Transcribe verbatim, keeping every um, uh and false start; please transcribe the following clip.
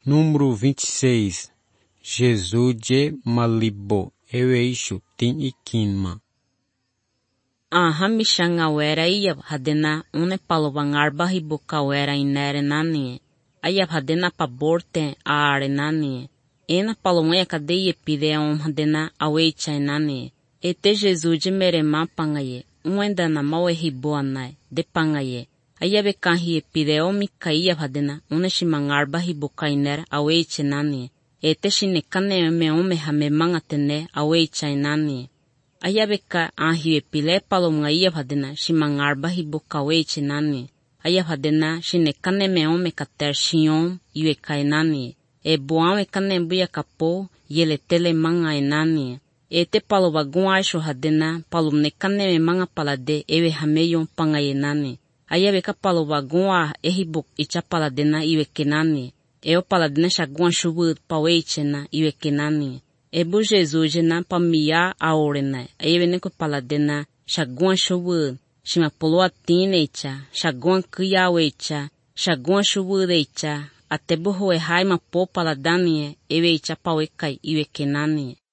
Número vinte e seis. Jesus de Malibo. Eu eixo tin ikinma. Aha mishanga wera iyab hadena une palovan arba hibuka wera inere nani. Ayab hadena paborte aare nani. Ena palomaya kadeie pide om hadena aweicha nani. Ete Jesus de merema pangaye. Uenda na mawe hiboa nai. De pangaye. Ayabe kanhi pide omi kaiyab hadena une shimang arba hibuka inere aweiche nani. Ete shine kane me ome hame mangatene aweicha nani. Ayabeka ahi pile palomga iya hadena shimang arba hibuka weiche nani. Ayab hadena shine kane me ome kater shion iwe kai nani. E boame kane buya kapo yele tele manga nani. Ete paloba guaisho hadena palomne kane me manga palade ewe hameyon panga nani. Ayabeka paloba gua ehibuk icha paladena iwe kenani. Eo paladena shaguan shubud pa weiche na iwe kenani. Ebu Jesus na pamia aorena. Ayebe ko paladena shaguan shubud. Shima poloa tinecha. Shaguan kuyawecha. Shaguan shubudecha. Atebu hoe haima po paladanie. Ewe icha pawekai iwe kenani.